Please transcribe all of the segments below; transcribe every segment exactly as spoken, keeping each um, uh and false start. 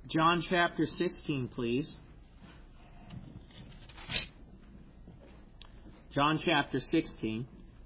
John chapter sixteen, please. John chapter sixteen.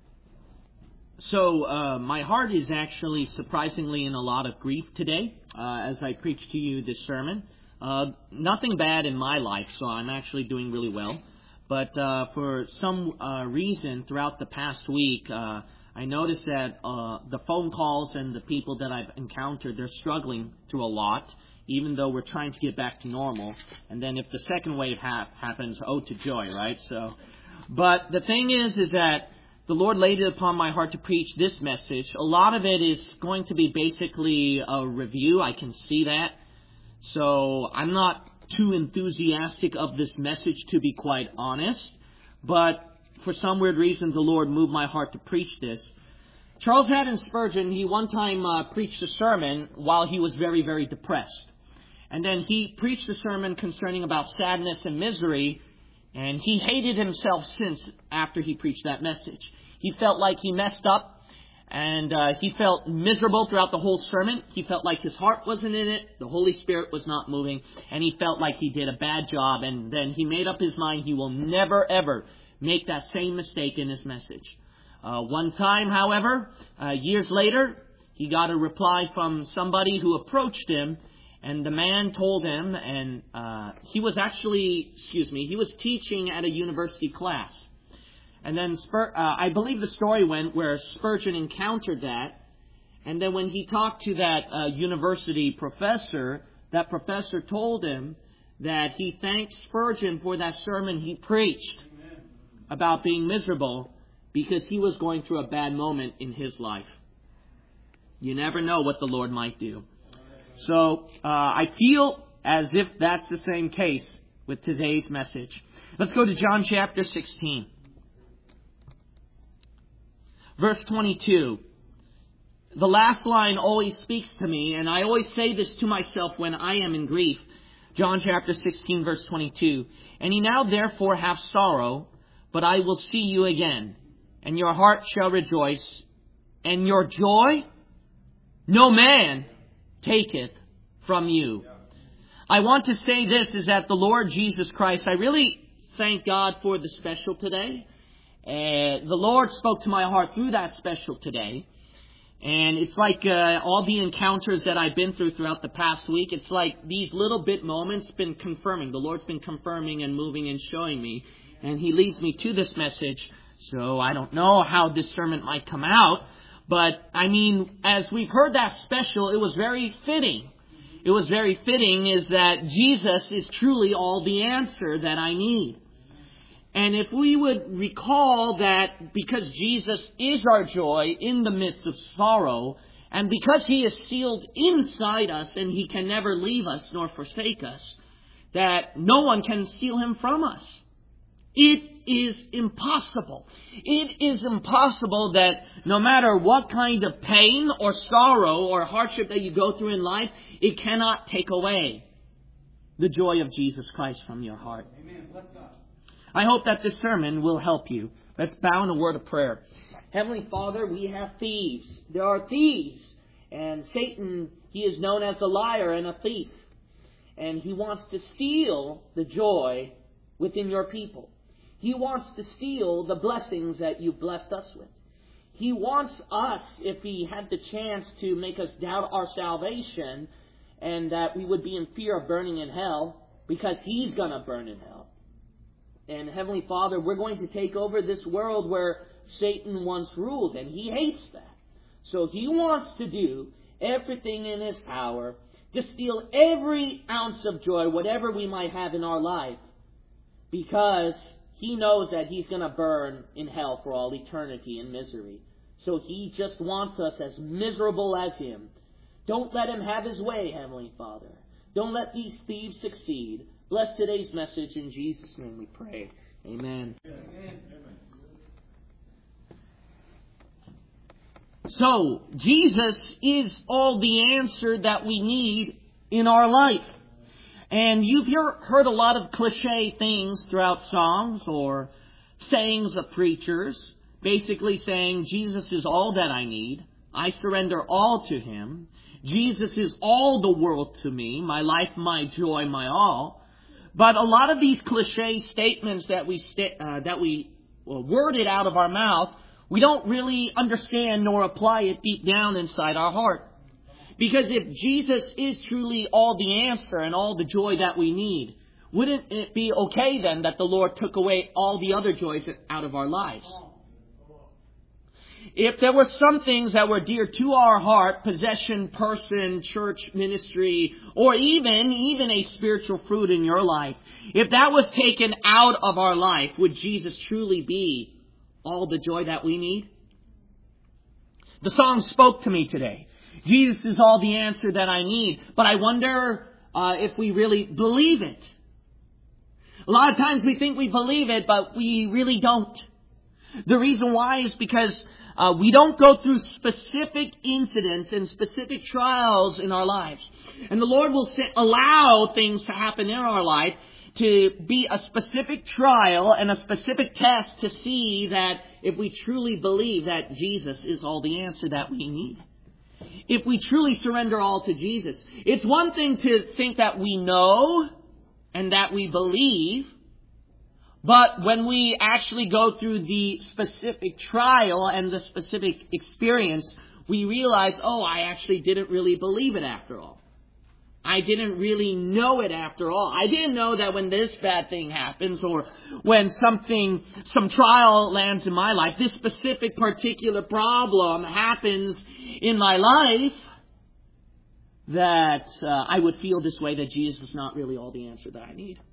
So, uh, my heart is actually surprisingly in a lot of grief today uh, as I preach to you this sermon. Uh, nothing bad in my life, so I'm actually doing really well. But uh, for some uh, reason throughout the past week, uh, I noticed that uh, the phone calls and the people that I've encountered, they're struggling through a lot, even though we're trying to get back to normal. And then if the second wave ha- happens, oh, to joy, right? So, but the thing is, is that the Lord laid it upon my heart to preach this message. A lot of it is going to be basically a review. I can see that. So I'm not too enthusiastic of this message, to be quite honest. But for some weird reason, the Lord moved my heart to preach this. Charles Haddon Spurgeon, he one time uh, preached a sermon while he was very, very depressed. And then he preached a sermon concerning about sadness and misery. And he hated himself since after he preached that message. He felt like he messed up. And uh, he felt miserable throughout the whole sermon. He felt like his heart wasn't in it. The Holy Spirit was not moving. And he felt like he did a bad job. And then he made up his mind he will never, ever make that same mistake in his message. Uh, one time, however, uh, years later, he got a reply from somebody who approached him. And the man told him, and uh, he was actually, excuse me, he was teaching at a university class. And then Spur, uh, I believe the story went where Spurgeon encountered that. And then when he talked to that uh, university professor, that professor told him that he thanked Spurgeon for that sermon he preached Amen. About being miserable because he was going through a bad moment in his life. You never know what the Lord might do. So uh, I feel as if that's the same case with today's message. Let's go to John chapter sixteen. Verse twenty-two. The last line always speaks to me, and I always say this to myself when I am in grief. John chapter sixteen, verse twenty-two. And ye now therefore have sorrow, but I will see you again, and your heart shall rejoice, and your joy no man taketh from you. I want to say this is that the Lord Jesus Christ, I really thank God for the special today. Uh, the Lord spoke to my heart through that special today. And it's like uh, all the encounters that I've been through throughout the past week, it's like these little bit moments been confirming. The Lord's been confirming and moving and showing me. And He leads me to this message. So I don't know how this sermon might come out. But, I mean, as we've heard that special, it was very fitting. It was very fitting is that Jesus is truly all the answer that I need. And if we would recall that because Jesus is our joy in the midst of sorrow, and because He is sealed inside us and He can never leave us nor forsake us, that no one can steal Him from us. It is impossible. It is impossible that no matter what kind of pain or sorrow or hardship that you go through in life, it cannot take away the joy of Jesus Christ from your heart. Amen. Bless God. I hope that this sermon will help you. Let's bow in a word of prayer. Heavenly Father, we have thieves. There are thieves. And Satan, he is known as a liar and a thief. And he wants to steal the joy within your people. He wants to steal the blessings that you've blessed us with. He wants us, if he had the chance, to make us doubt our salvation and that we would be in fear of burning in hell because he's going to burn in hell. And Heavenly Father, we're going to take over this world where Satan once ruled, and he hates that. So he wants to do everything in his power to steal every ounce of joy, whatever we might have in our life, because he knows that he's going to burn in hell for all eternity in misery. So he just wants us as miserable as him. Don't let him have his way, Heavenly Father. Don't let these thieves succeed. Bless today's message. In Jesus' name we pray. Amen. Amen. So, Jesus is all the answer that we need in our life. And you've hear, heard a lot of cliche things throughout songs or sayings of preachers, basically saying, Jesus is all that I need. I surrender all to Him. Jesus is all the world to me, my life, my joy, my all. But a lot of these cliche statements that we sta- uh, that we well, worded out of our mouth, we don't really understand nor apply it deep down inside our heart. Because if Jesus is truly all the answer and all the joy that we need, wouldn't it be okay then that the Lord took away all the other joys out of our lives? If there were some things that were dear to our heart, possession, person, church, ministry, or even, even a spiritual fruit in your life, if that was taken out of our life, would Jesus truly be all the joy that we need? The song spoke to me today. Jesus is all the answer that I need. But I wonder uh, if we really believe it. A lot of times we think we believe it, but we really don't. The reason why is because Uh, we don't go through specific incidents and specific trials in our lives. And the Lord will sit, allow things to happen in our life to be a specific trial and a specific test to see that if we truly believe that Jesus is all the answer that we need. If we truly surrender all to Jesus. It's one thing to think that we know and that we believe. But when we actually go through the specific trial and the specific experience, we realize, oh, I actually didn't really believe it after all. I didn't really know it after all. I didn't know that when this bad thing happens or when something, some trial lands in my life, this specific particular problem happens in my life, that uh, I would feel this way, that Jesus is not really all the answer that I need.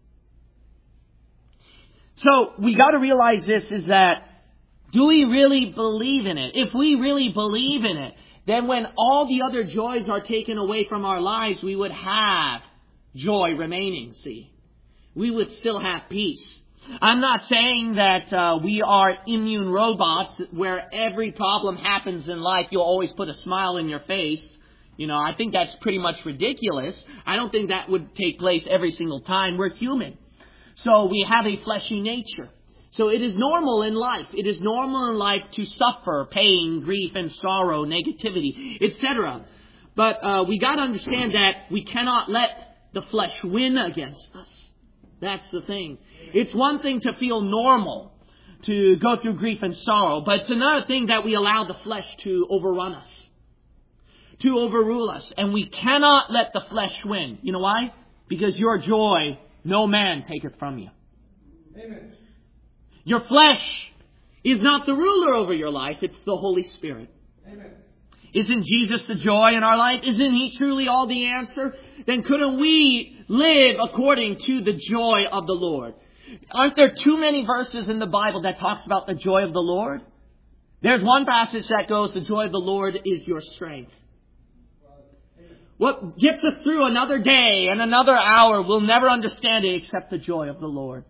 So we got to realize this is that, do we really believe in it? If we really believe in it, then when all the other joys are taken away from our lives, we would have joy remaining, see. We would still have peace. I'm not saying that uh, we are immune robots where every problem happens in life, you'll always put a smile in your face. You know, I think that's pretty much ridiculous. I don't think that would take place every single time. We're human. So we have a fleshy nature. So it is normal in life. It is normal in life to suffer pain, grief, and sorrow, negativity, et cetera. But uh, we got to understand that we cannot let the flesh win against us. That's the thing. It's one thing to feel normal, to go through grief and sorrow, but it's another thing that we allow the flesh to overrun us, to overrule us. And we cannot let the flesh win. You know why? Because your joy, no man taketh from you. Amen. Your flesh is not the ruler over your life. It's the Holy Spirit. Amen. Isn't Jesus the joy in our life? Isn't He truly all the answer? Then couldn't we live according to the joy of the Lord? Aren't there too many verses in the Bible that talks about the joy of the Lord? There's one passage that goes, the joy of the Lord is your strength. What gets us through another day and another hour, we'll never understand it except the joy of the Lord.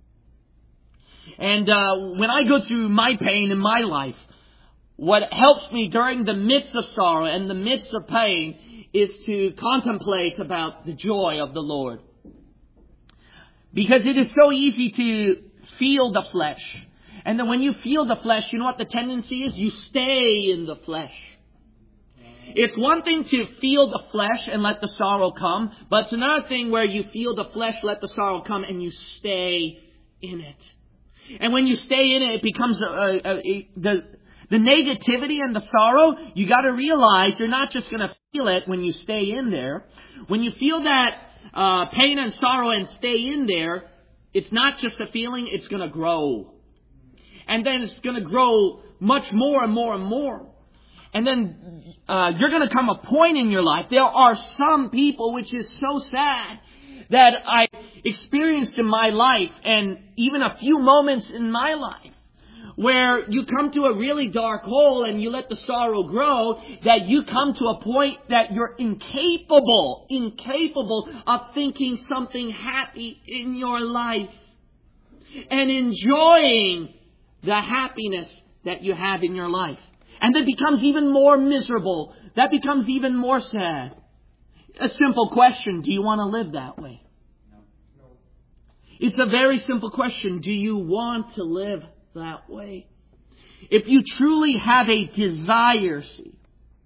And uh, when I go through my pain in my life, what helps me during the midst of sorrow and the midst of pain is to contemplate about the joy of the Lord. Because it is so easy to feel the flesh. And then when you feel the flesh, you know what the tendency is? You stay in the flesh. It's one thing to feel the flesh and let the sorrow come, but it's another thing where you feel the flesh, let the sorrow come, and you stay in it. And when you stay in it, it becomes a, a, a, a, the the negativity and the sorrow. You got to realize you're not just going to feel it when you stay in there. When you feel that uh, pain and sorrow and stay in there, it's not just a feeling; it's going to grow, and then it's going to grow much more and more and more. And then uh, you're going to come a point in your life. There are some people, which is so sad, that I experienced in my life, and even a few moments in my life, where you come to a really dark hole and you let the sorrow grow, that you come to a point that you're incapable, incapable of thinking something happy in your life and enjoying the happiness that you have in your life. And that becomes even more miserable. That becomes even more sad. A simple question. Do you want to live that way? No. No. It's a very simple question. Do you want to live that way? If you truly have a desire, see,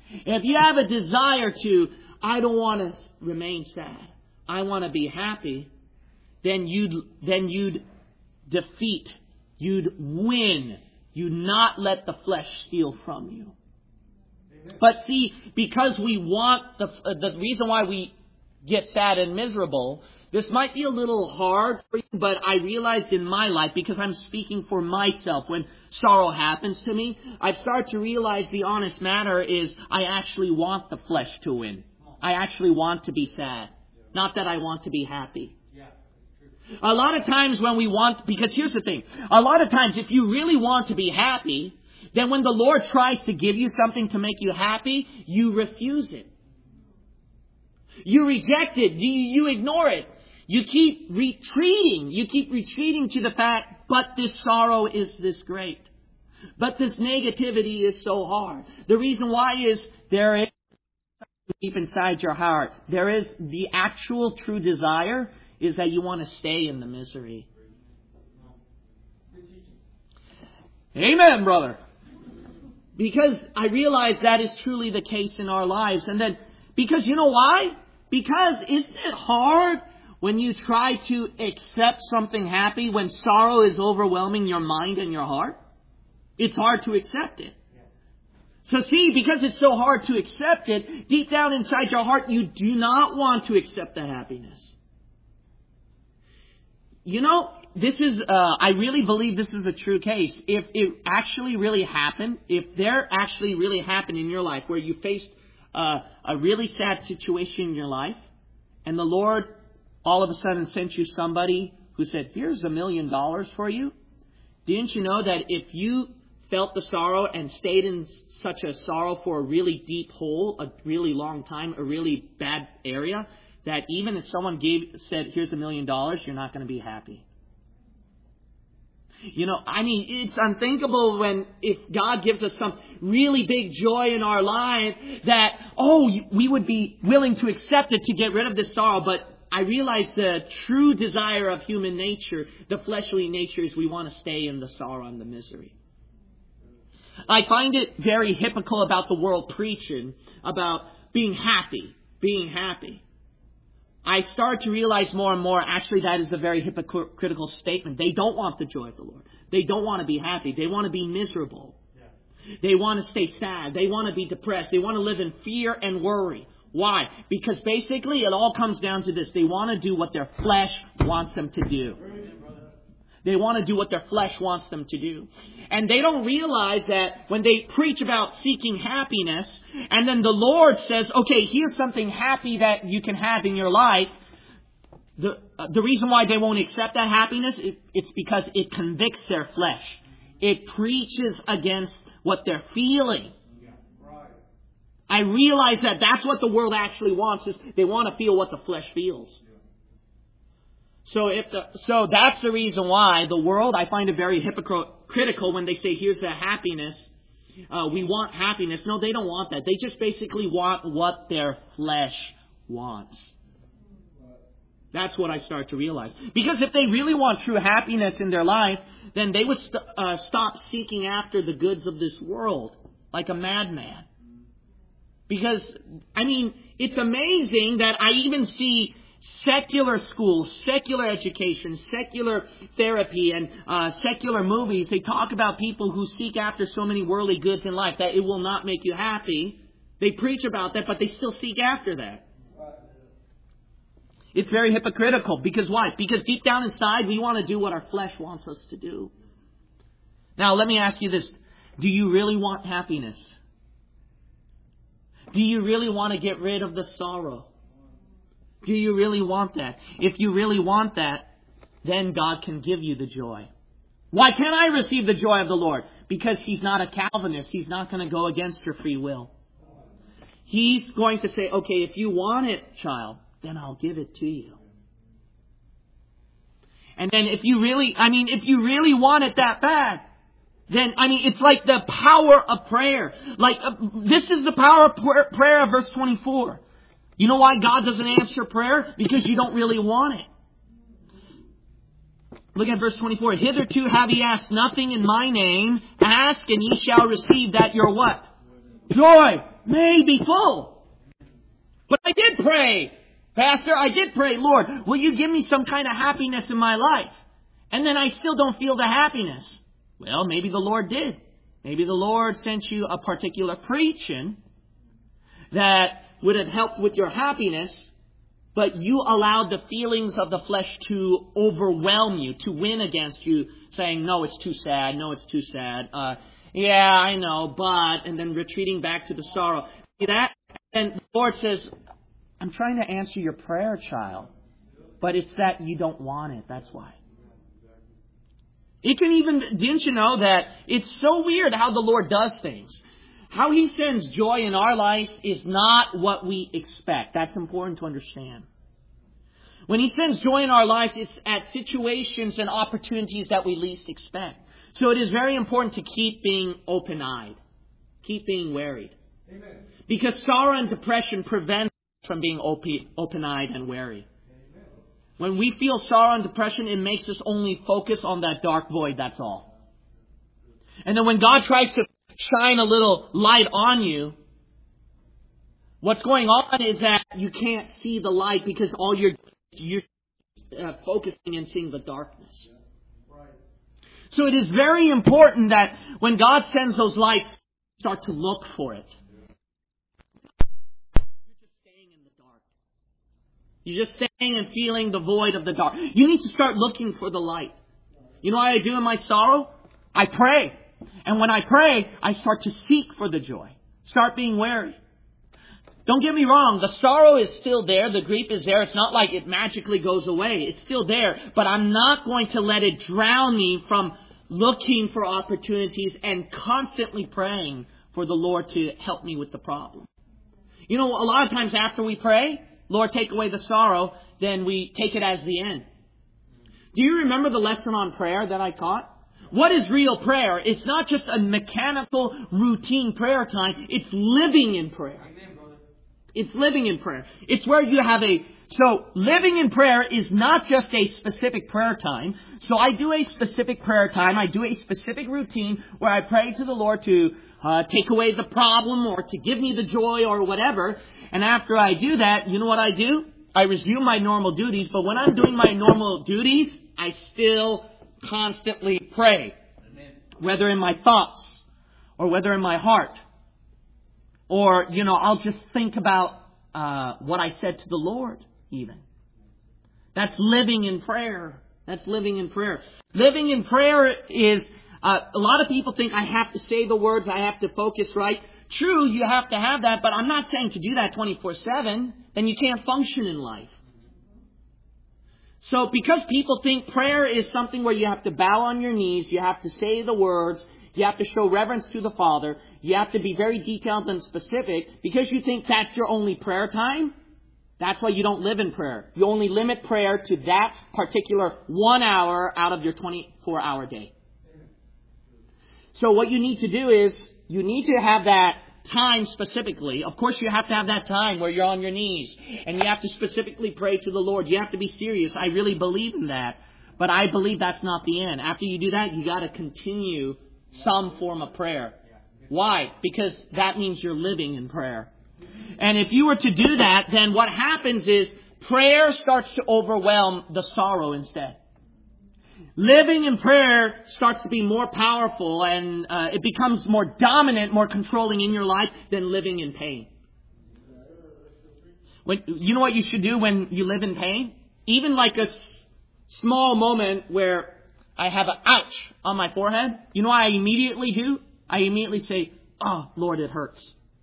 If you have a desire to, I don't want to remain sad, I want to be happy, then you'd, then you'd defeat, you'd win, you'd not let the flesh steal from you. Amen. But see, because we want, the, uh, the reason why we get sad and miserable, this might be a little hard for you, but I realized in my life, because I'm speaking for myself, when sorrow happens to me, I've started to realize the honest matter is I actually want the flesh to win. I actually want to be sad. Not that I want to be happy. A lot of times when we want, because here's the thing, a lot of times if you really want to be happy, then when the Lord tries to give you something to make you happy, you refuse it. You reject it. You, you ignore it. You keep retreating. You keep retreating to the fact, but this sorrow is this great. But this negativity is so hard. The reason why is there is deep inside your heart. There is the actual true desire is that you want to stay in the misery. Amen, brother. Because I realize that is truly the case in our lives. And then, because you know why? Because isn't it hard when you try to accept something happy when sorrow is overwhelming your mind and your heart? It's hard to accept it. So see, because it's so hard to accept it, deep down inside your heart, you do not want to accept the happiness. You know, this is, uh, I really believe this is a true case. If it actually really happened, if there actually really happened in your life where you faced uh, a really sad situation in your life, and the Lord all of a sudden sent you somebody who said, here's a million dollars for you. Didn't you know that if you felt the sorrow and stayed in such a sorrow for a really deep hole, a really long time, a really bad area, that even if someone gave said, here's a million dollars, you're not going to be happy. You know, I mean, it's unthinkable when if God gives us some really big joy in our life that, oh, we would be willing to accept it to get rid of this sorrow. But I realize the true desire of human nature, the fleshly nature, is we want to stay in the sorrow and the misery. I find it very hypocritical about the world preaching about being happy, being happy. I start to realize more and more, actually, that is a very hypocritical statement. They don't want the joy of the Lord. They don't want to be happy. They want to be miserable. Yeah. They want to stay sad. They want to be depressed. They want to live in fear and worry. Why? Because basically it all comes down to this. They want to do what their flesh wants them to do. They want to do what their flesh wants them to do. And they don't realize that when they preach about seeking happiness, and then the Lord says, okay, here's something happy that you can have in your life. The, uh, the reason why they won't accept that happiness, it, it's because it convicts their flesh. It preaches against what they're feeling. I realize that that's what the world actually wants, is they want to feel what the flesh feels. So if the, so that's the reason why the world, I find it very hypocritical when they say, here's the happiness. Uh, we want happiness. No, they don't want that. They just basically want what their flesh wants. That's what I start to realize. Because if they really want true happiness in their life, then they would st- uh, stop seeking after the goods of this world like a madman. Because, I mean, it's amazing that I even see secular schools, secular education, secular therapy, and uh, secular movies. They talk about people who seek after so many worldly goods in life that it will not make you happy. They preach about that, but they still seek after that. It's very hypocritical. Because why? Because deep down inside, we want to do what our flesh wants us to do. Now, let me ask you this. Do you really want happiness? Do you really want to get rid of the sorrow? Do you really want that? If you really want that, then God can give you the joy. Why can't I receive the joy of the Lord? Because He's not a Calvinist. He's not going to go against your free will. He's going to say, okay, if you want it, child, then I'll give it to you. And then if you really, I mean, if you really want it that bad, then, I mean, it's like the power of prayer. Like, uh, this is the power of prayer, verse twenty-four. You know why God doesn't answer prayer? Because you don't really want it. Look at verse twenty-four. Hitherto have ye asked nothing in my name. Ask and ye shall receive, that your what? Joy may be full. But I did pray, Pastor, I did pray, Lord, will you give me some kind of happiness in my life? And then I still don't feel the happiness. Well, maybe the Lord did. Maybe the Lord sent you a particular preaching that would have helped with your happiness, but you allowed the feelings of the flesh to overwhelm you, to win against you, saying, no, it's too sad, no, it's too sad, uh, yeah, I know, but, and then retreating back to the sorrow. See that? And the Lord says, I'm trying to answer your prayer, child, but it's that you don't want it, that's why. It can even, didn't you know that it's so weird how the Lord does things? How He sends joy in our lives is not what we expect. That's important to understand. When He sends joy in our lives, it's at situations and opportunities that we least expect. So it is very important to keep being open-eyed. Keep being worried. Amen. Because sorrow and depression prevent us from being open-eyed and wary. When we feel sorrow and depression, it makes us only focus on that dark void, that's all. And then when God tries to shine a little light on you, what's going on is that you can't see the light because all you're, you're uh, focusing and seeing the darkness. So it is very important that when God sends those lights, start to look for it. You're just staying and feeling the void of the dark. You need to start looking for the light. You know what I do in my sorrow? I pray. And when I pray, I start to seek for the joy. Start being wary. Don't get me wrong. The sorrow is still there. The grief is there. It's not like it magically goes away. It's still there. But I'm not going to let it drown me from looking for opportunities and constantly praying for the Lord to help me with the problem. You know, a lot of times after we pray, Lord, take away the sorrow, then we take it as the end. Do you remember the lesson on prayer that I taught? What is real prayer? It's not just a mechanical, routine prayer time. It's living in prayer. It's living in prayer. It's where you have a... So, living in prayer is not just a specific prayer time. So I do a specific prayer time. I do a specific routine where I pray to the Lord to uh, take away the problem or to give me the joy or whatever. And after I do that, you know what I do? I resume my normal duties. But when I'm doing my normal duties, I still constantly pray. Amen. Whether in my thoughts or whether in my heart. Or, you know, I'll just think about uh, what I said to the Lord even. That's living in prayer. That's living in prayer. Living in prayer is, uh, a lot of people think I have to say the words, I have to focus right. True, you have to have that, but I'm not saying to do that twenty-four seven. Then you can't function in life. So because people think prayer is something where you have to bow on your knees, you have to say the words, you have to show reverence to the Father, you have to be very detailed and specific, because you think that's your only prayer time, that's why you don't live in prayer. You only limit prayer to that particular one hour out of your twenty-four hour day. So what you need to do is, you need to have that time specifically. Of course, you have to have that time where you're on your knees. And you have to specifically pray to the Lord. You have to be serious. I really believe in that. But I believe that's not the end. After you do that, you got to continue some form of prayer. Why? Because that means you're living in prayer. And if you were to do that, then what happens is prayer starts to overwhelm the sorrow instead. Living in prayer starts to be more powerful and uh, it becomes more dominant, more controlling in your life than living in pain. When, you know what you should do when you live in pain? Even like a s- small moment where I have an ouch on my forehead, you know what I immediately do? I immediately say, oh, Lord, it hurts.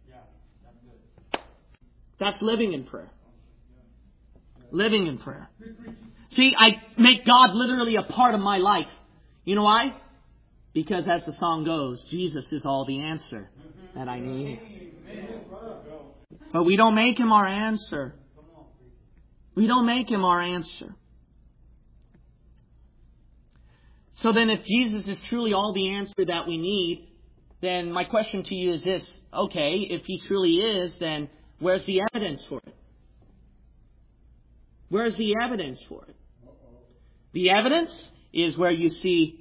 That's living in prayer. Living in prayer. See, I make God literally a part of my life. You know why? Because as the song goes, Jesus is all the answer that I need. But we don't make Him our answer. We don't make Him our answer. So then if Jesus is truly all the answer that we need, then my question to you is this. Okay, if He truly is, then where's the evidence for it? Where's the evidence for it? The evidence is where you see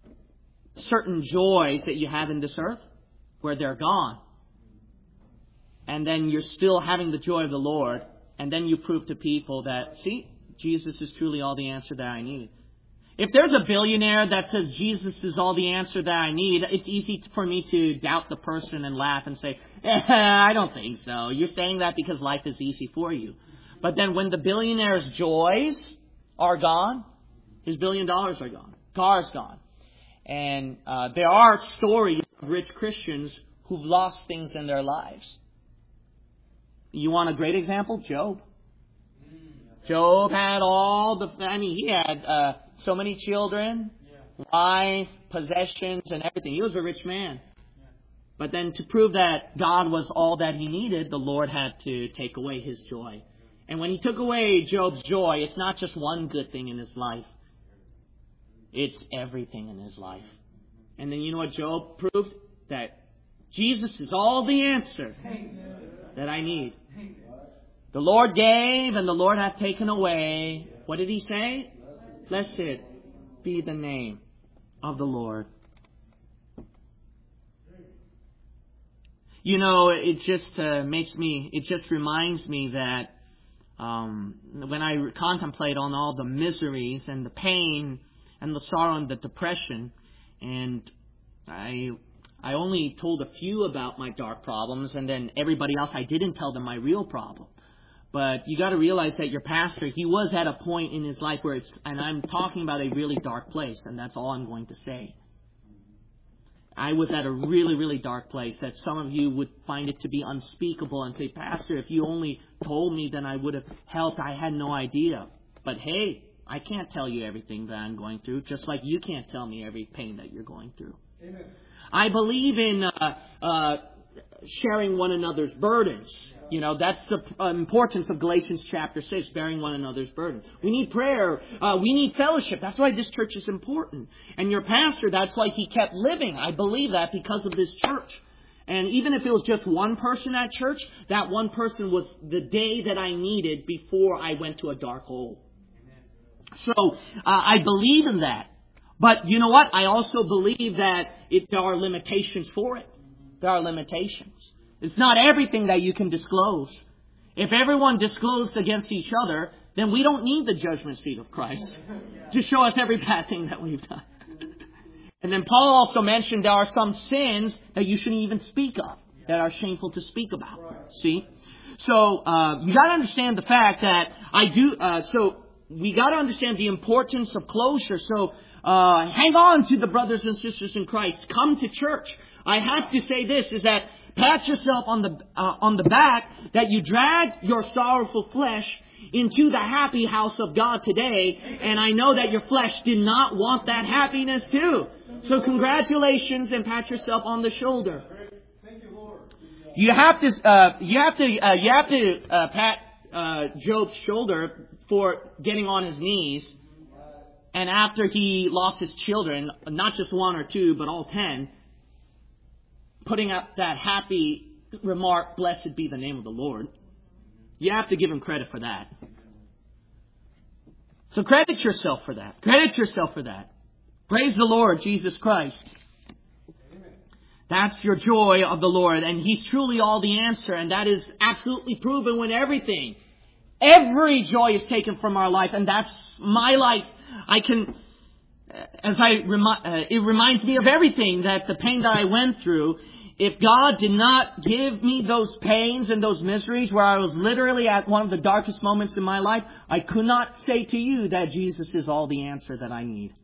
certain joys that you have in this earth, where they're gone. and then you're still having the joy of the Lord, and then you prove to people that, see, Jesus is truly all the answer that I need. If there's a billionaire that says Jesus is all the answer that I need, it's easy for me to doubt the person and laugh and say, eh, I don't think so. You're saying that because life is easy for you. But then when the billionaire's joys are gone, his billion dollars are gone. Car's gone. And uh, there are stories of rich Christians who've lost things in their lives. You want a great example? Job. Job had all the, I mean, he had uh, so many children, wife, possessions, and everything. He was a rich man. But then to prove that God was all that he needed, the Lord had to take away his joy. And when he took away Job's joy, it's not just one good thing in his life. It's everything in his life. And then you know what Job proved? That Jesus is all the answer that I need. The Lord gave and the Lord hath taken away. What did he say? Blessed be the name of the Lord. You know, it just uh, makes me, it just reminds me that um, when I contemplate on all the miseries and the pain and the sorrow and the depression, and I I only told a few about my dark problems, and then everybody else I didn't tell them my real problem. But you got to realize that your pastor, he was at a point in his life where it's, and I'm talking about a really dark place, and that's all I'm going to say. I was at a really, really dark place that some of you would find it to be unspeakable and say, Pastor, if you only told me, then I would have helped. I had no idea. But hey, I can't tell you everything that I'm going through, just like you can't tell me every pain that you're going through. Amen. I believe in uh, uh, sharing one another's burdens. You know, that's the importance of Galatians chapter six, bearing one another's burdens. We need prayer. Uh, we need fellowship. That's why this church is important. And your pastor, that's why he kept living. I believe that because of this church. And even if it was just one person at church, that one person was the day that I needed before I went to a dark hole. So uh, I believe in that. But you know what? I also believe that it, there are limitations for it. There are limitations. It's not everything that you can disclose. If everyone disclosed against each other, then we don't need the judgment seat of Christ to show us every bad thing that we've done. And then Paul also mentioned there are some sins that you shouldn't even speak of, that are shameful to speak about. See? So uh, you got to understand the fact that I do. Uh, so we got to understand the importance of closure. So uh, hang on to the brothers and sisters in Christ. Come to church. I have to say this is that. Pat yourself on the uh, on the back that you dragged your sorrowful flesh into the happy house of God today. And I know that your flesh did not want that happiness too. So congratulations and pat yourself on the shoulder. You have to uh, you have to uh, you have to uh, pat uh, Job's shoulder for getting on his knees. And after he lost his children, not just one or two, but all ten, putting up that happy remark, blessed be the name of the Lord. You have to give him credit for that. So credit yourself for that. Credit yourself for that. Praise the Lord, Jesus Christ. That's your joy of the Lord. And He's truly all the answer. And that is absolutely proven when everything, every joy is taken from our life. And that's my life. I can... As I remi- uh, it reminds me of everything that the pain that I went through. If God did not give me those pains and those miseries where I was literally at one of the darkest moments in my life, I could not say to you that Jesus is all the answer that I need.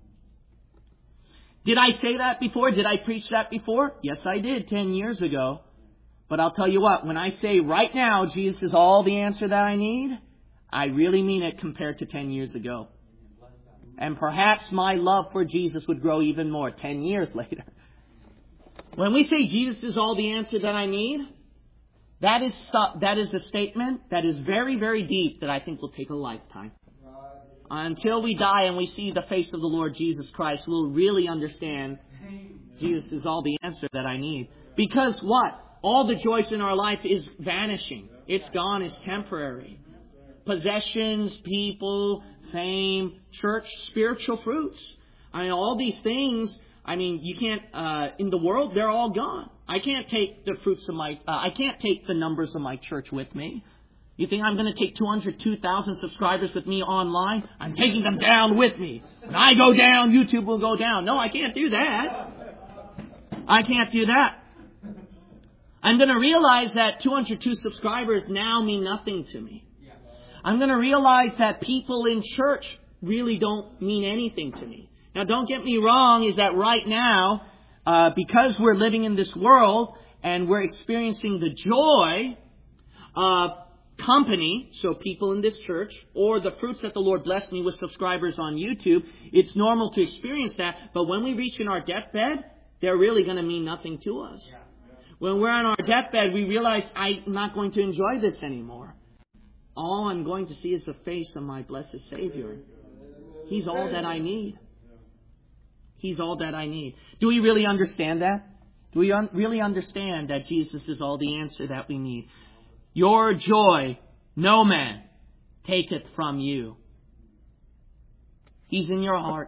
Did I say that before? Did I preach that before? Yes, I did ten years ago. But I'll tell you what, when I say right now Jesus is all the answer that I need, I really mean it compared to ten years ago. And perhaps my love for Jesus would grow even more ten years later. When we say Jesus is all the answer that I need, that is that is a statement that is very, very deep that I think will take a lifetime. Until we die and we see the face of the Lord Jesus Christ, we'll really understand Jesus is all the answer that I need. Because what? All the joys in our life is vanishing. It's gone. It's temporary. Possessions, people, fame, church, spiritual fruits. I mean, all these things I mean, you can't, uh, in the world, they're all gone. I can't take the fruits of my, uh, I can't take the numbers of my church with me. You think I'm going to take two hundred two thousand subscribers with me online? I'm taking them down with me. When I go down, YouTube will go down. No, I can't do that. I can't do that. I'm going to realize that two hundred two subscribers now mean nothing to me. I'm going to realize that people in church really don't mean anything to me. Now, don't get me wrong, is that right now, uh, because we're living in this world and we're experiencing the joy of company, so people in this church, or the fruits that the Lord blessed me with subscribers on YouTube, it's normal to experience that. But when we reach in our deathbed, they're really going to mean nothing to us. When we're on our deathbed, we realize I'm not going to enjoy this anymore. All I'm going to see is the face of my blessed Savior. He's all that I need. He's all that I need. Do we really understand that? Do we un- really understand that Jesus is all the answer that we need? Your joy, no man taketh from you. He's in your heart.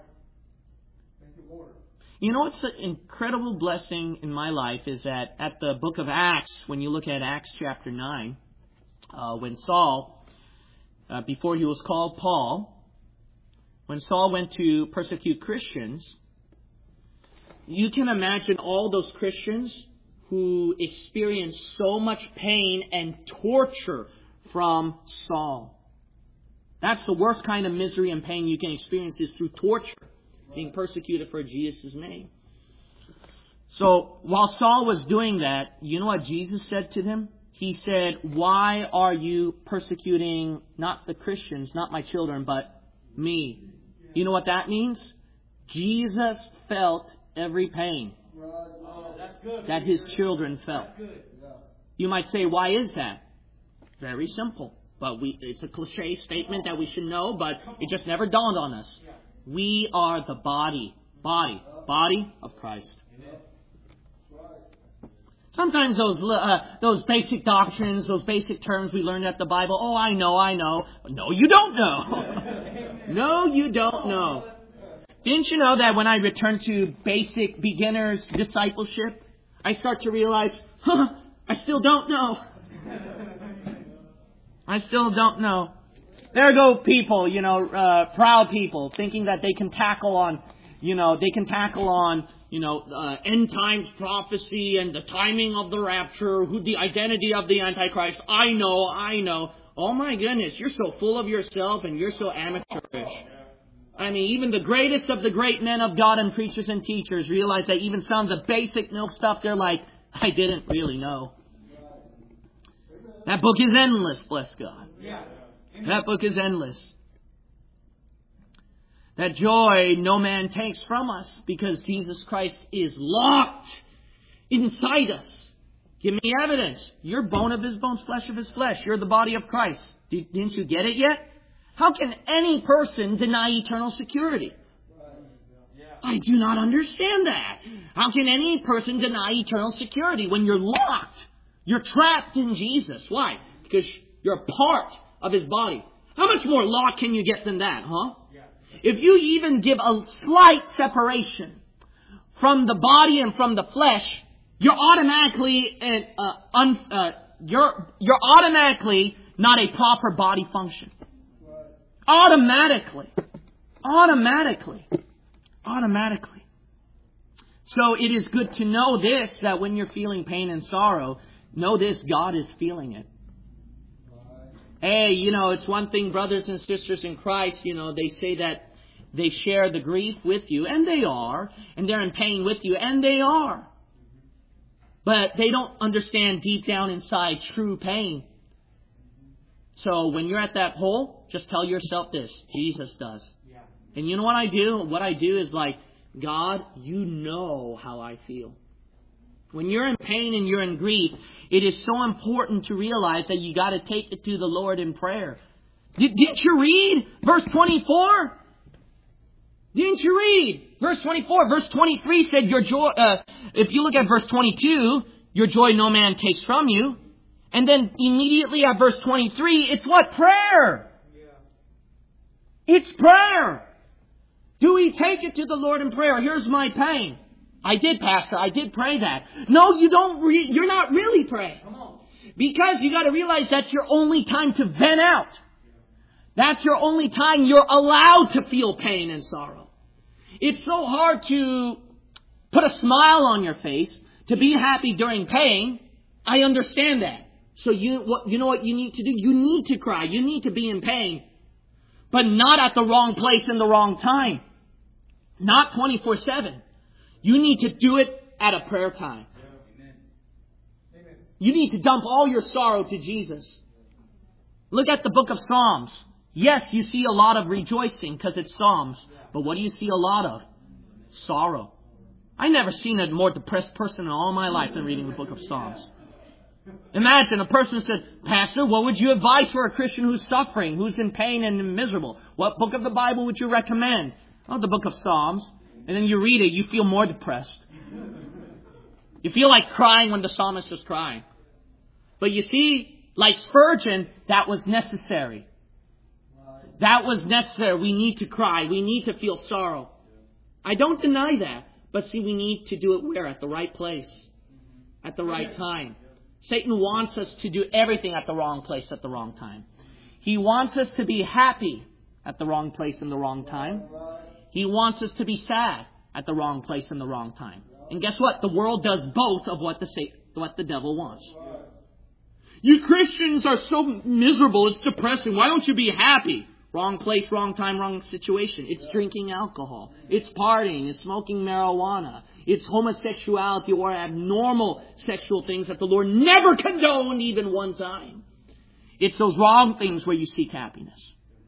You know what's an incredible blessing in my life is that at the book of Acts, when you look at Acts chapter nine, uh, when Saul, uh, before he was called Paul, when Saul went to persecute Christians, you can imagine all those Christians who experienced so much pain and torture from Saul. That's the worst kind of misery and pain you can experience is through torture, being persecuted for Jesus' name. So while Saul was doing that, you know what Jesus said to them? He said, why are you persecuting not the Christians, not my children, but me? You know what that means? Jesus felt every pain that his children felt. You might say, why is that? Very simple. But we, it's a cliche statement that we should know, but it just never dawned on us. We are the body, body, body of Christ. Sometimes those uh, those basic doctrines, those basic terms we learned at the Bible, oh, I know, I know. No, you don't know. No, you don't know. Didn't you know that when I return to basic beginner's discipleship, I start to realize, huh, I still don't know. I still don't know. There go people, you know, uh, proud people, thinking that they can tackle on, you know, they can tackle on, you know, uh, end times prophecy and the timing of the rapture, who the identity of the Antichrist. I know, I know. Oh my goodness, you're so full of yourself and you're so amateurish. I mean, even the greatest of the great men of God and preachers and teachers realize that even some of the basic milk stuff, they're like, I didn't really know. That book is endless, bless God. That book is endless. That joy no man takes from us because Jesus Christ is locked inside us. Give me evidence. You're bone of his bones, flesh of his flesh. You're the body of Christ. Didn't you get it yet? How can any person deny eternal security? I do not understand that. How can any person deny eternal security when you're locked? You're trapped in Jesus. Why? Because you're a part of his body. How much more locked can you get than that, huh? If you even give a slight separation from the body and from the flesh, you're automatically uh, uh, un, uh, you're you're automatically not a proper body function. Automatically. Automatically. Automatically. So it is good to know this, that when you're feeling pain and sorrow, know this, God is feeling it. Hey, you know, it's one thing, brothers and sisters in Christ, you know, they say that they share the grief with you, and they are, and they're in pain with you, and they are. But they don't understand deep down inside true pain. So when you're at that hole, just tell yourself this, Jesus does. Yeah. And you know what I do? What I do is like, God, you know how I feel. When you're in pain and you're in grief, it is so important to realize that you got to take it to the Lord in prayer. Did, didn't you read verse twenty-four? Didn't you read verse twenty-four? Verse twenty-three said, "Your joy." Uh, if you look at verse twenty-two, your joy no man takes from you. And then immediately at verse twenty-three, it's what? Prayer. Yeah. It's prayer. Do we take it to the Lord in prayer? Here's my pain. I did, Pastor. I did pray that. No, you don't. Re- you're not really praying. Because you got to realize that's your only time to vent out. That's your only time you're allowed to feel pain and sorrow. It's so hard to put a smile on your face, to be happy during pain. I understand that. So you, what, you know what you need to do? You need to cry. You need to be in pain. But not at the wrong place in the wrong time. Not twenty-four seven. You need to do it at a prayer time. You need to dump all your sorrow to Jesus. Look at the book of Psalms. Yes, you see a lot of rejoicing because it's Psalms. But what do you see a lot of? Sorrow. I never seen a more depressed person in all my life than reading the book of Psalms. Imagine a person said, Pastor, what would you advise for a Christian who's suffering, who's in pain and miserable? What book of the Bible would you recommend? Oh, the book of Psalms. And then you read it, you feel more depressed. You feel like crying when the psalmist is crying. But you see, like Spurgeon, that was necessary. That was necessary. We need to cry. We need to feel sorrow. I don't deny that. But see, we need to do it where? At the right place. At the right time. Satan wants us to do everything at the wrong place at the wrong time. He wants us to be happy at the wrong place in the wrong time. He wants us to be sad at the wrong place in the wrong time. And guess what? The world does both of what the what the devil wants. You Christians are so miserable, it's depressing. Why don't you be happy? Wrong place, wrong time, wrong situation. It's drinking alcohol. It's partying. It's smoking marijuana. It's homosexuality or abnormal sexual things that the Lord never condoned even one time. It's those wrong things where you seek happiness.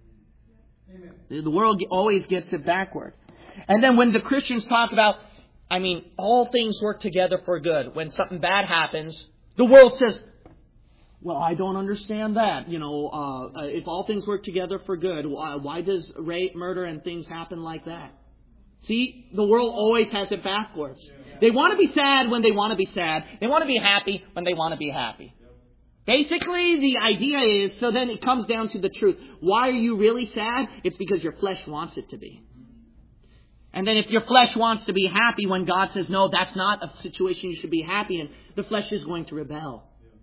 Amen. The world always gets it backward. And then when the Christians talk about, I mean, all things work together for good. When something bad happens, the world says, well, I don't understand that. You know, uh, if all things work together for good, why, why does rape, murder, and things happen like that? See, the world always has it backwards. They want to be sad when they want to be sad. They want to be happy when they want to be happy. Basically, the idea is, so then it comes down to the truth. Why are you really sad? It's because your flesh wants it to be. And then if your flesh wants to be happy when God says, no, that's not a situation you should be happy in, the flesh is going to rebel.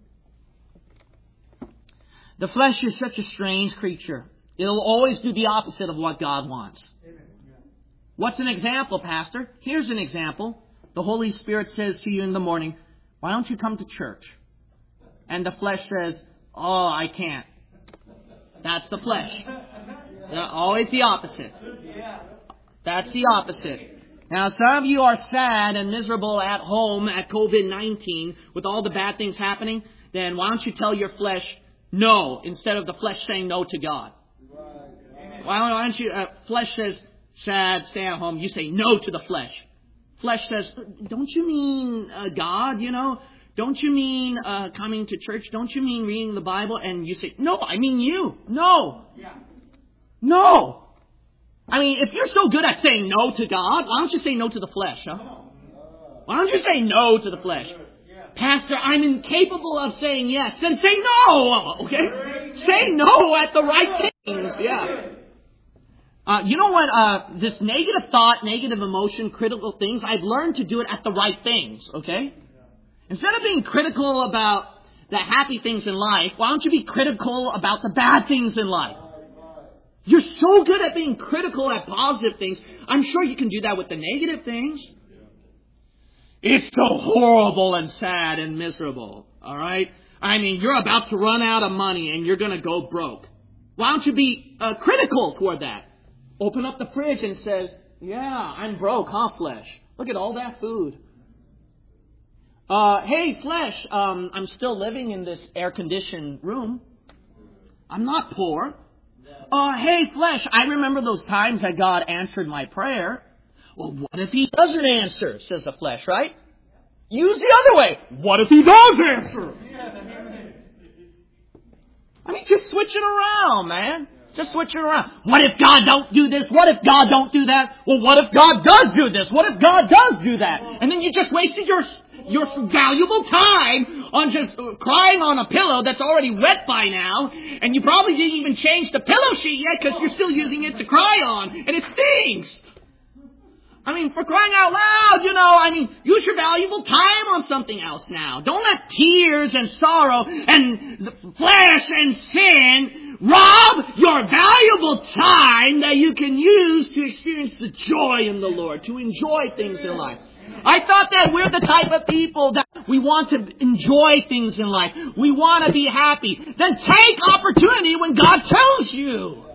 The flesh is such a strange creature. It'll always do the opposite of what God wants. What's an example, Pastor? Here's an example. The Holy Spirit says to you in the morning, why don't you come to church? And the flesh says, oh, I can't. That's the flesh. Always the opposite. That's the opposite. Now, some of you are sad and miserable at home at covid nineteen with all the bad things happening. Then why don't you tell your flesh no instead of the flesh saying no to God? Why don't you, uh, flesh says, sad, stay at home. You say no to the flesh. Flesh says, don't you mean uh, God, you know? Don't you mean uh, coming to church? Don't you mean reading the Bible? And you say, no, I mean you. No. No. I mean, if you're so good at saying no to God, why don't you say no to the flesh, huh? Why don't you say no to the flesh? Pastor, I'm incapable of saying yes. Then say no, okay? Say no at the right things, yeah. Uh, you know what? Uh, this negative thought, negative emotion, critical things, I've learned to do it at the right things, okay? Instead of being critical about the happy things in life, why don't you be critical about the bad things in life? You're so good at being critical at positive things. I'm sure you can do that with the negative things. It's so horrible and sad and miserable, all right? I mean, you're about to run out of money and you're going to go broke. Why don't you be uh, critical toward that? Open up the fridge and says, yeah, I'm broke, huh, flesh? Look at all that food. Uh, hey, flesh, um, I'm still living in this air-conditioned room. I'm not poor. Uh, hey, flesh, I remember those times that God answered my prayer. Well, what if He doesn't answer, says the flesh, right? Use the other way. What if He does answer? I mean, just switch it around, man. Just switch it around. What if God don't do this? What if God don't do that? Well, what if God does do this? What if God does do that? And then you just wasted your your valuable time on just crying on a pillow that's already wet by now. And you probably didn't even change the pillow sheet yet because you're still using it to cry on. And it stinks. I mean, for crying out loud, you know, I mean, use your valuable time on something else now. Don't let tears and sorrow and the flesh and sin rob your valuable time that you can use to experience the joy in the Lord, to enjoy things in life. I thought that we're the type of people that we want to enjoy things in life. We want to be happy. Then take opportunity when God tells you.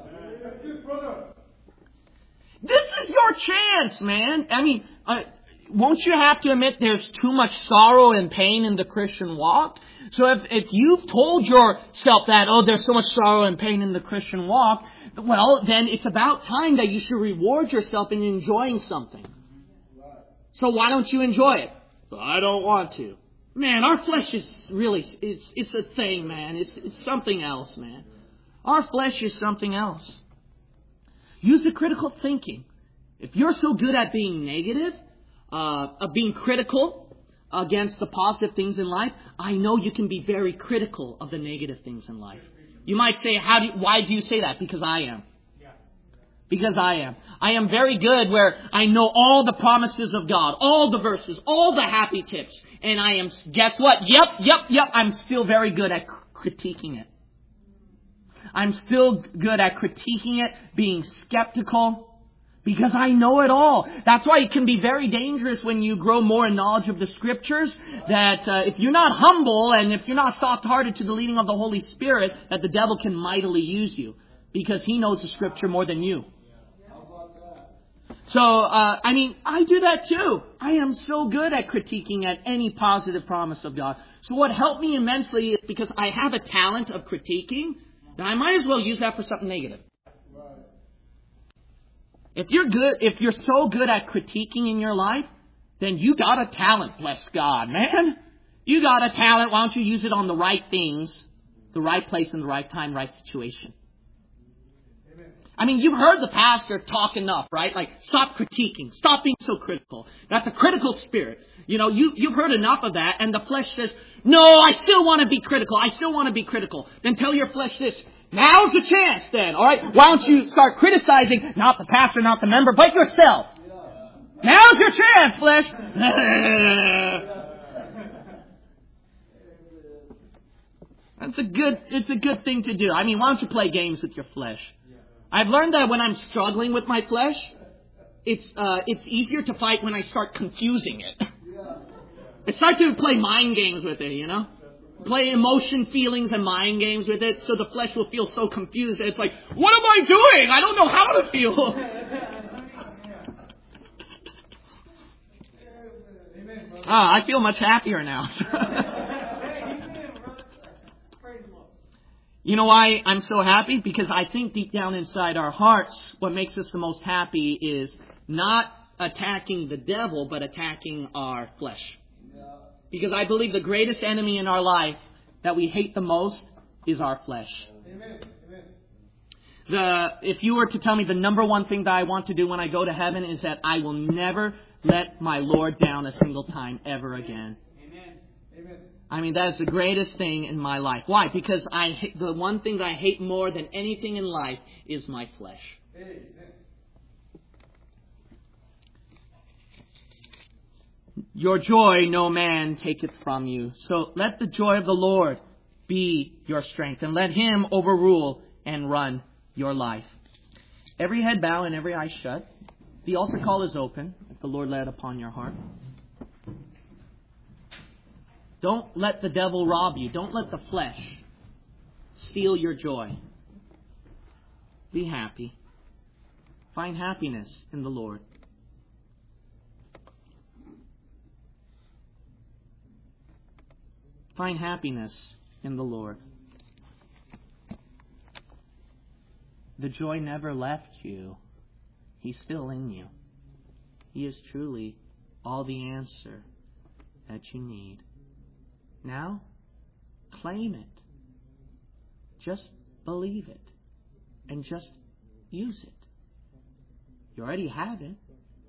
This is your chance, man. I mean, uh, won't you have to admit there's too much sorrow and pain in the Christian walk? So if, if you've told yourself that, oh, there's so much sorrow and pain in the Christian walk, well, then it's about time that you should reward yourself in enjoying something. So why don't you enjoy it? I don't want to. Man, our flesh is really, it's, it's a thing, man. It's, it's something else, man. Our flesh is something else. Use the critical thinking. If you're so good at being negative, uh, of being critical against the positive things in life, I know you can be very critical of the negative things in life. You might say, "How do you, why do you say that?" Because I am. Because I am. I am very good where I know all the promises of God, all the verses, all the happy tips. And I am, guess what? Yep, yep, yep. I'm still very good at critiquing it. I'm still good at critiquing it, being skeptical, because I know it all. That's why it can be very dangerous when you grow more in knowledge of the Scriptures, that uh, if you're not humble and if you're not soft-hearted to the leading of the Holy Spirit, that the devil can mightily use you, because he knows the Scripture more than you. So, uh, I mean, I do that too. I am so good at critiquing at any positive promise of God. So what helped me immensely is because I have a talent of critiquing, then I might as well use that for something negative. If you're good, if you're so good at critiquing in your life, then you got a talent, bless God, man. You got a talent. Why don't you use it on the right things, the right place in the right time, right situation? I mean, you've heard the pastor talk enough, right? Like, stop critiquing. Stop being so critical. That's a critical spirit. You know, you, you've heard enough of that, and the flesh says, no, I still want to be critical. I still want to be critical. Then tell your flesh this. Now's the chance then, alright? Why don't you start criticizing, not the pastor, not the member, but yourself. Now's your chance, flesh. That's a good, it's a good thing to do. I mean, why don't you play games with your flesh? I've learned that when I'm struggling with my flesh, it's uh, it's easier to fight when I start confusing it. I start to play mind games with it, you know? Play emotion, feelings, and mind games with it, so the flesh will feel so confused that it's like, what am I doing? I don't know how to feel. Ah, I feel much happier now. You know why I'm so happy? Because I think deep down inside our hearts, what makes us the most happy is not attacking the devil, but attacking our flesh. Because I believe the greatest enemy in our life that we hate the most is our flesh. Amen. The, if you were to tell me the number one thing that I want to do when I go to heaven is that I will never let my Lord down a single time ever again. Amen. Amen. I mean, that is the greatest thing in my life. Why? Because I hate, the one thing that I hate more than anything in life is my flesh. Amen. Your joy no man taketh from you. So let the joy of the Lord be your strength, and let Him overrule and run your life. Every head bow and every eye shut. The altar call is open, if the Lord lay it upon your heart. Don't let the devil rob you. Don't let the flesh steal your joy. Be happy. Find happiness in the Lord. Find happiness in the Lord. The joy never left you. He's still in you. He is truly all the answer that you need. Now, claim it. Just believe it. And just use it. You already have it.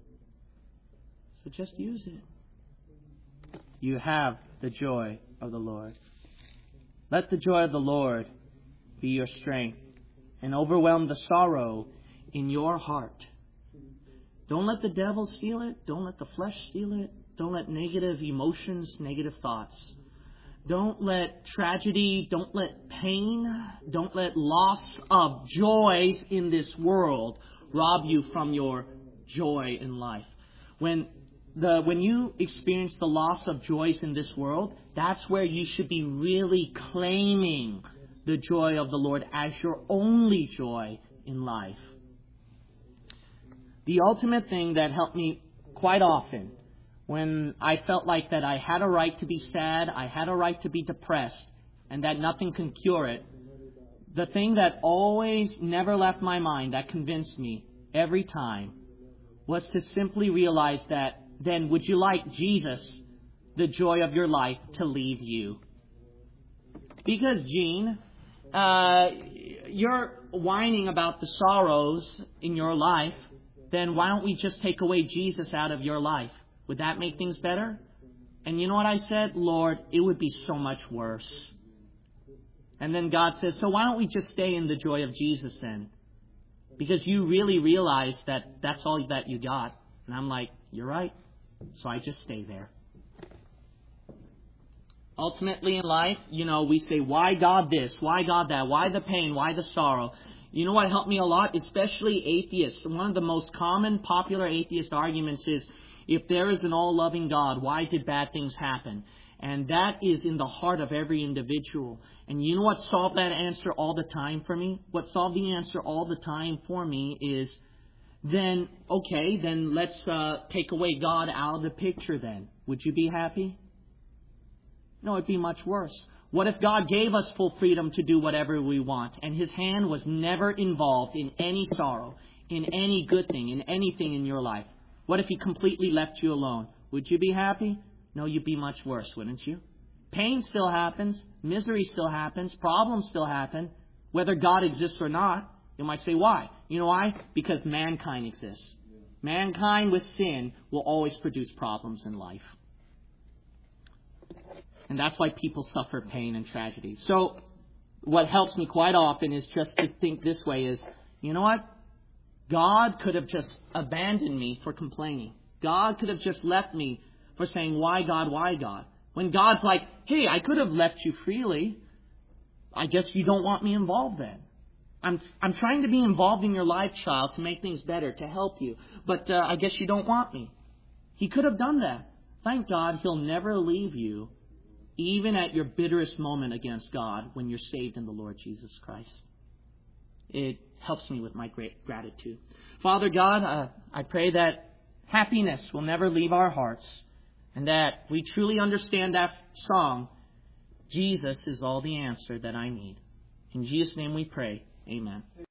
So just use it. You have the joy of the Lord. Let the joy of the Lord be your strength and overwhelm the sorrow in your heart. Don't let the devil steal it. Don't let the flesh steal it. Don't let negative emotions, negative thoughts. Don't let tragedy, don't let pain, don't let loss of joys in this world rob you from your joy in life. When the when you experience the loss of joys in this world, that's where you should be really claiming the joy of the Lord as your only joy in life. The ultimate thing that helped me quite often when I felt like that I had a right to be sad, I had a right to be depressed, and that nothing can cure it, the thing that always never left my mind, that convinced me every time, was to simply realize that then would you like Jesus, the joy of your life, to leave you? Because, Gene, uh, you're whining about the sorrows in your life, then why don't we just take away Jesus out of your life? Would that make things better? And you know what I said? Lord, it would be so much worse. And then God says, so why don't we just stay in the joy of Jesus then? Because you really realize that that's all that you got. And I'm like, you're right. So I just stay there. Ultimately in life, you know, we say, why God this? Why God that? Why the pain? Why the sorrow? You know what helped me a lot? Especially atheists. One of the most common popular atheist arguments is, if there is an all-loving God, why did bad things happen? And that is in the heart of every individual. And you know what solved that answer all the time for me? What solved the answer all the time for me is, then, okay, then let's uh, take away God out of the picture then. Would you be happy? No, it'd be much worse. What if God gave us full freedom to do whatever we want, and His hand was never involved in any sorrow, in any good thing, in anything in your life? What if He completely left you alone? Would you be happy? No, you'd be much worse, wouldn't you? Pain still happens. Misery still happens. Problems still happen. Whether God exists or not. You might say, why? You know why? Because mankind exists. Mankind with sin will always produce problems in life. And that's why people suffer pain and tragedy. So what helps me quite often is just to think this way is, you know what? God could have just abandoned me for complaining. God could have just left me for saying, why God, why God? When God's like, hey, I could have left you freely. I guess you don't want me involved then. I'm I'm trying to be involved in your life, child, to make things better, to help you. But uh, I guess you don't want me. He could have done that. Thank God He'll never leave you, even at your bitterest moment against God, when you're saved in the Lord Jesus Christ. It helps me with my great gratitude. Father God, uh, I pray that happiness will never leave our hearts, and that we truly understand that song, Jesus is all the answer that I need. In Jesus' name we pray. Amen.